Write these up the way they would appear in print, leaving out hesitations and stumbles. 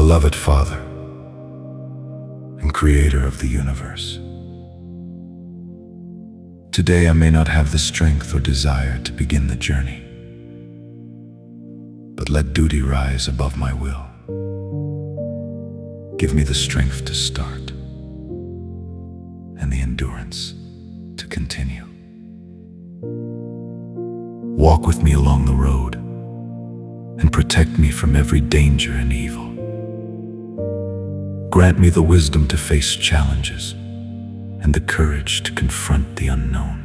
Beloved Father and Creator of the universe, today I may not have the strength or desire to begin the journey, but let duty rise above my will. Give me the strength to start and the endurance to continue. Walk with me along the road and protect me from every danger and evil. Grant me the wisdom to face challenges and the courage to confront the unknown.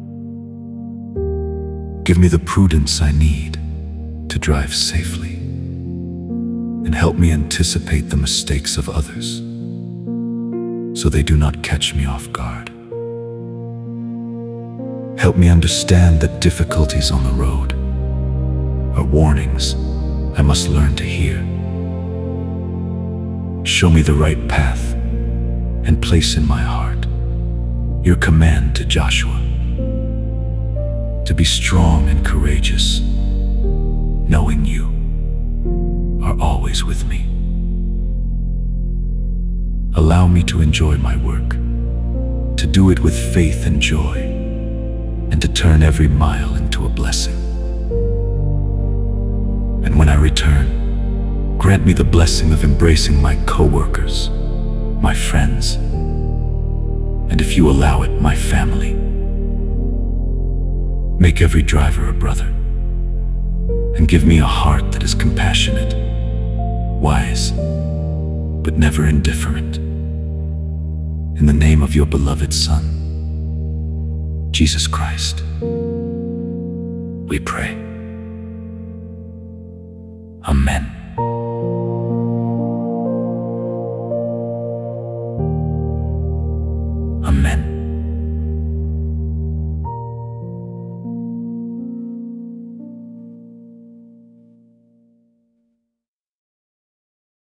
Give me the prudence I need to drive safely, and help me anticipate the mistakes of others so they do not catch me off guard. Help me understand that difficulties on the road are warnings I must learn to hear. Show me the right path and place in my heart your command to Joshua to be strong and courageous, knowing you are always with me. Allow me to enjoy my work, to do it with faith and joy, and to turn every mile into a blessing. And when I return, grant me the blessing of embracing my co-workers, my friends, and if you allow it, my family. Make every driver a brother, and give me a heart that is compassionate, wise, but never indifferent. In the name of your beloved Son, Jesus Christ, we pray. Amen. Amen.